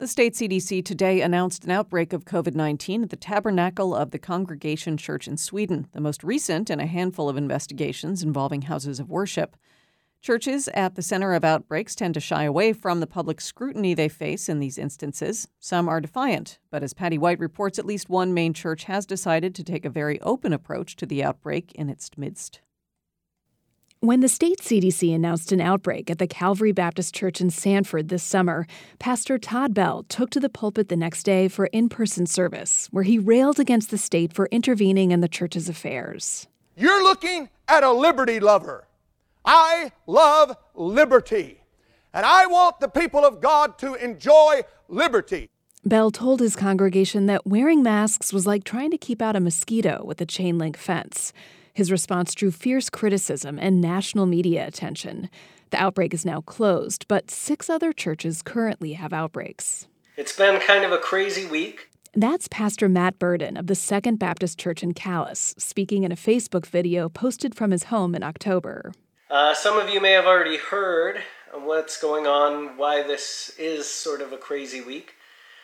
The state CDC today announced an outbreak of COVID-19 at the Tabernacle of the Congregation Church in Sweden, the most recent in a handful of investigations involving houses of worship. Churches at the center of outbreaks tend to shy away from the public scrutiny they face in these instances. Some are defiant, but as Patty White reports, at least one main church has decided to take a very open approach to the outbreak in its midst. When the state CDC announced an outbreak at the Calvary Baptist Church in Sanford this summer, Pastor Todd Bell took to the pulpit the next day for in-person service, where he railed against the state for intervening in the church's affairs. You're looking at a liberty lover. I love liberty, and I want the people of God to enjoy liberty. Bell told his congregation that wearing masks was like trying to keep out a mosquito with a chain-link fence. His response drew fierce criticism and national media attention. The outbreak is now closed, but 6 other churches currently have outbreaks. It's been kind of a crazy week. That's Pastor Matt Burden of the Second Baptist Church in Calais, speaking in a Facebook video posted from his home in October. Some of you may have already heard what's going on, why this is sort of a crazy week.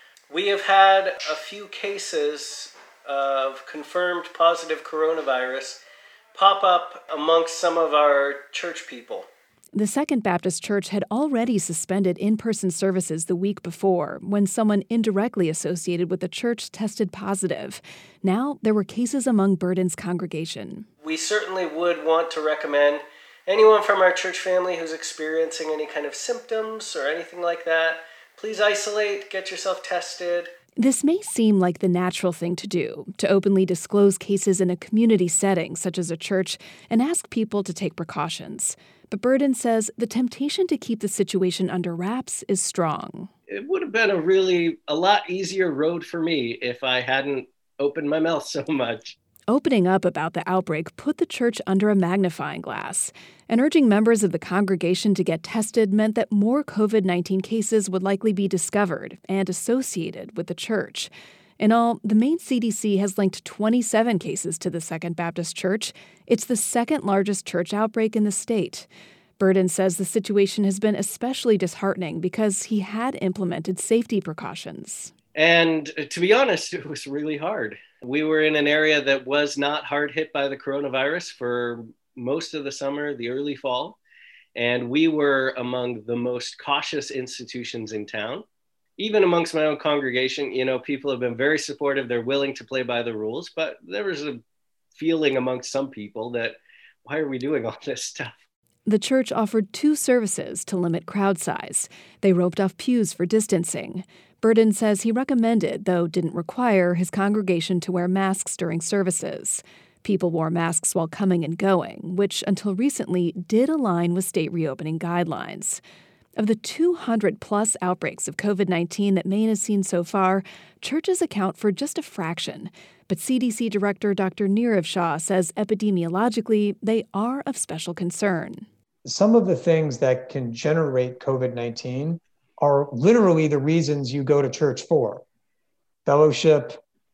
We have had a few cases of confirmed positive coronavirus pop up amongst some of our church people. The Second Baptist Church had already suspended in-person services the week before when someone indirectly associated with the church tested positive. Now there were cases among Burden's congregation. We certainly would want to recommend anyone from our church family who's experiencing any kind of symptoms or anything like that, please isolate, get yourself tested. This may seem like the natural thing to do, to openly disclose cases in a community setting, such as a church, and ask people to take precautions. But Burden says the temptation to keep the situation under wraps is strong. It would have been a lot easier road for me if I hadn't opened my mouth so much. Opening up about the outbreak put the church under a magnifying glass, and urging members of the congregation to get tested meant that more COVID-19 cases would likely be discovered and associated with the church. In all, the Maine CDC has linked 27 cases to the Second Baptist Church. It's the second largest church outbreak in the state. Burden says the situation has been especially disheartening because he had implemented safety precautions. And to be honest, it was really hard. We were in an area that was not hard hit by the coronavirus for most of the summer, the early fall. And we were among the most cautious institutions in town. Even amongst my own congregation, people have been very supportive. They're willing to play by the rules. But there was a feeling amongst some people that, why are we doing all this stuff? The church offered 2 services to limit crowd size. They roped off pews for distancing. Burden says he recommended, though didn't require, his congregation to wear masks during services. People wore masks while coming and going, which until recently did align with state reopening guidelines. Of the 200-plus outbreaks of COVID-19 that Maine has seen so far, churches account for just a fraction. But CDC Director Dr. Nirav Shah says epidemiologically, they are of special concern. Some of the things that can generate COVID-19 are literally the reasons you go to church for. Fellowship,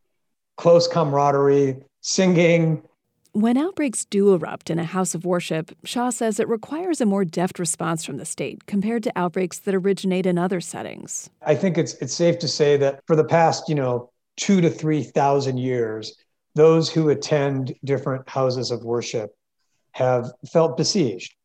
close camaraderie, singing. When outbreaks do erupt in a house of worship, Shah says it requires a more deft response from the state compared to outbreaks that originate in other settings. I think it's safe to say that for the past, 2,000 to 3,000 years, those who attend different houses of worship have felt besieged,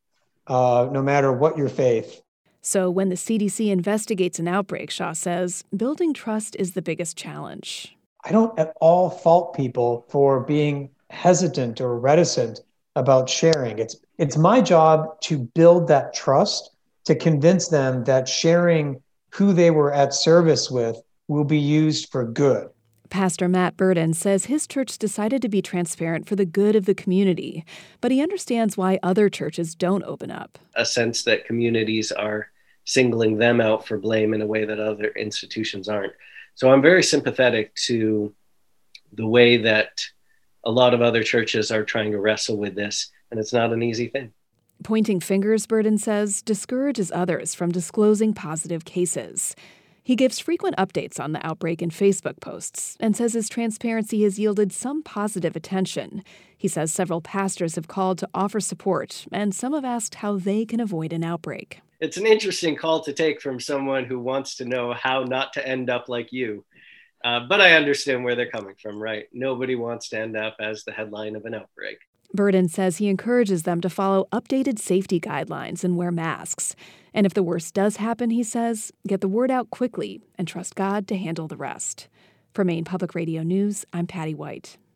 no matter what your faith. So when the CDC investigates an outbreak, Shah says, building trust is the biggest challenge. I don't at all fault people for being hesitant or reticent about sharing. It's my job to build that trust, to convince them that sharing who they were at service with will be used for good. Pastor Matt Burden says his church decided to be transparent for the good of the community, but he understands why other churches don't open up. A sense that communities are singling them out for blame in a way that other institutions aren't. So I'm very sympathetic to the way that a lot of other churches are trying to wrestle with this, and it's not an easy thing. Pointing fingers, Burden says, discourages others from disclosing positive cases. He gives frequent updates on the outbreak in Facebook posts and says his transparency has yielded some positive attention. He says several pastors have called to offer support, and some have asked how they can avoid an outbreak. It's an interesting call to take from someone who wants to know how not to end up like you. But I understand where they're coming from, right? Nobody wants to end up as the headline of an outbreak. Burden says he encourages them to follow updated safety guidelines and wear masks. And if the worst does happen, he says, get the word out quickly and trust God to handle the rest. For Maine Public Radio News, I'm Patty White.